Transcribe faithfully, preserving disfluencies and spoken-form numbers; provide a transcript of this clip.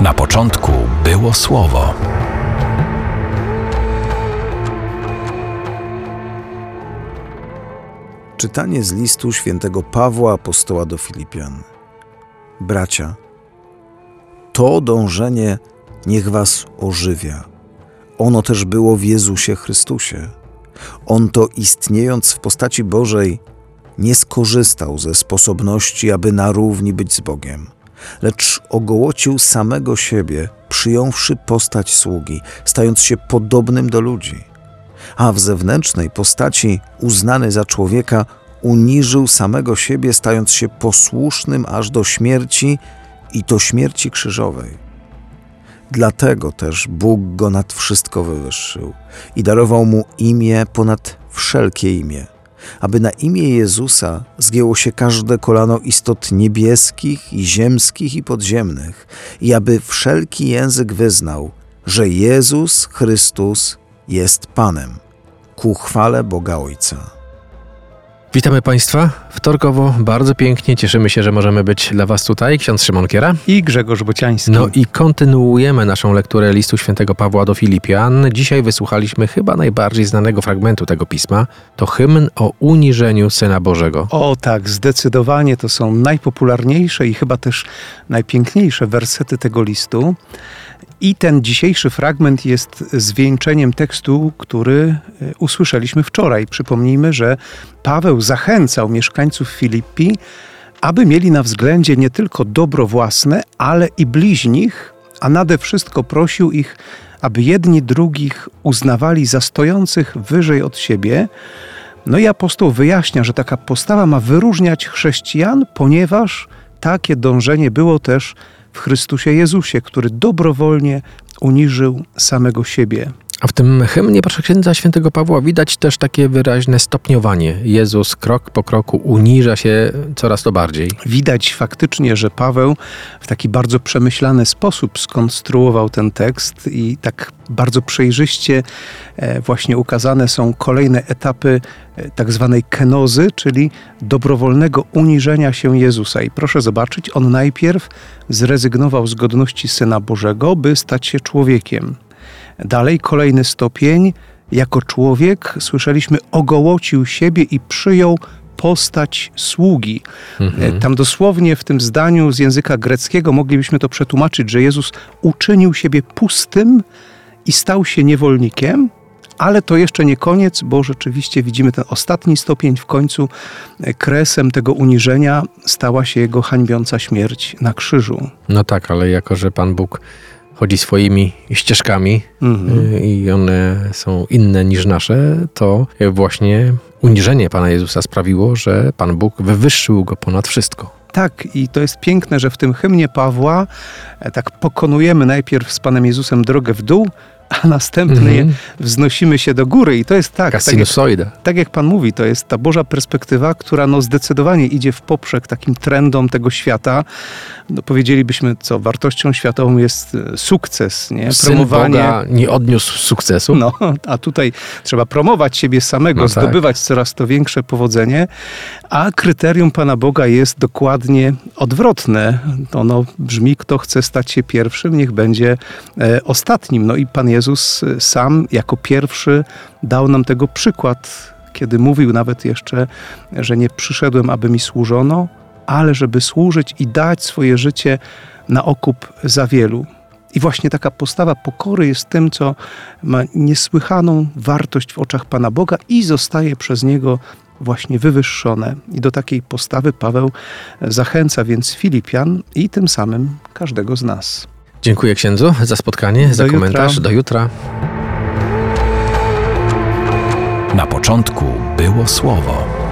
Na początku było Słowo. Czytanie z listu świętego Pawła apostoła do Filipian. Bracia, to dążenie niech was ożywia. Ono też było w Jezusie Chrystusie. On to, istniejąc w postaci Bożej, nie skorzystał ze sposobności, aby na równi być z Bogiem, lecz ogołocił samego siebie, przyjąwszy postać sługi, stając się podobnym do ludzi. A w zewnętrznej postaci, uznany za człowieka, uniżył samego siebie, stając się posłusznym aż do śmierci i to śmierci krzyżowej. Dlatego też Bóg go nad wszystko wywyższył i darował mu imię ponad wszelkie imię, aby na imię Jezusa zgięło się każde kolano istot niebieskich i ziemskich i podziemnych i aby wszelki język wyznał, że Jezus Chrystus jest Panem, ku chwale Boga Ojca. Witamy Państwa wtorkowo, bardzo pięknie, cieszymy się, że możemy być dla Was tutaj. Ksiądz Szymon Kiera i Grzegorz Bociański. No i kontynuujemy naszą lekturę listu świętego Pawła do Filipian. Dzisiaj wysłuchaliśmy chyba najbardziej znanego fragmentu tego pisma. To hymn o uniżeniu Syna Bożego. O tak, zdecydowanie to są najpopularniejsze i chyba też najpiękniejsze wersety tego listu. I ten dzisiejszy fragment jest zwieńczeniem tekstu, który usłyszeliśmy wczoraj. Przypomnijmy, że Paweł zachęcał mieszkańców Filipi, aby mieli na względzie nie tylko dobro własne, ale i bliźnich, a nade wszystko prosił ich, aby jedni drugich uznawali za stojących wyżej od siebie. No i apostoł wyjaśnia, że taka postawa ma wyróżniać chrześcijan, ponieważ takie dążenie było też w Chrystusie Jezusie, który dobrowolnie uniżył samego siebie. A w tym hymnie, proszę księdza świętego Pawła, widać też takie wyraźne stopniowanie. Jezus krok po kroku uniża się coraz to bardziej. Widać faktycznie, że Paweł w taki bardzo przemyślany sposób skonstruował ten tekst i tak bardzo przejrzyście właśnie ukazane są kolejne etapy tak zwanej kenozy, czyli dobrowolnego uniżenia się Jezusa. I proszę zobaczyć, on najpierw zrezygnował z godności Syna Bożego, by stać się człowiekiem. Dalej kolejny stopień, jako człowiek, słyszeliśmy, ogołocił siebie i przyjął postać sługi. Mhm. Tam dosłownie w tym zdaniu z języka greckiego moglibyśmy to przetłumaczyć, że Jezus uczynił siebie pustym i stał się niewolnikiem, ale to jeszcze nie koniec, bo rzeczywiście widzimy ten ostatni stopień. W końcu kresem tego uniżenia stała się jego hańbiąca śmierć na krzyżu. No tak, ale jako że Pan Bóg chodzi swoimi ścieżkami mm-hmm. i one są inne niż nasze, to właśnie uniżenie Pana Jezusa sprawiło, że Pan Bóg wywyższył go ponad wszystko. Tak, i to jest piękne, że w tym hymnie Pawła tak pokonujemy najpierw z Panem Jezusem drogę w dół, a następnie mm-hmm. wznosimy się do góry. I to jest tak, tak jak, tak jak Pan mówi, to jest ta Boża perspektywa, która no zdecydowanie idzie w poprzek takim trendom tego świata. No powiedzielibyśmy, co wartością światową jest sukces, nie? Syn Promowanie. Boga nie odniósł sukcesu. No, a tutaj trzeba promować siebie samego, no zdobywać tak. coraz to większe powodzenie, a kryterium Pana Boga jest dokładnie odwrotne. Ono brzmi, kto chce stać się pierwszym, niech będzie e, ostatnim. No i Pan Jezus sam jako pierwszy dał nam tego przykład, kiedy mówił nawet jeszcze, że nie przyszedłem, aby mi służono, ale żeby służyć i dać swoje życie na okup za wielu. I właśnie taka postawa pokory jest tym, co ma niesłychaną wartość w oczach Pana Boga i zostaje przez Niego właśnie wywyższone. I do takiej postawy Paweł zachęca więc Filipian i tym samym każdego z nas. Dziękuję księdzu za spotkanie, do za jutra. komentarz. Do jutra. Na początku było Słowo.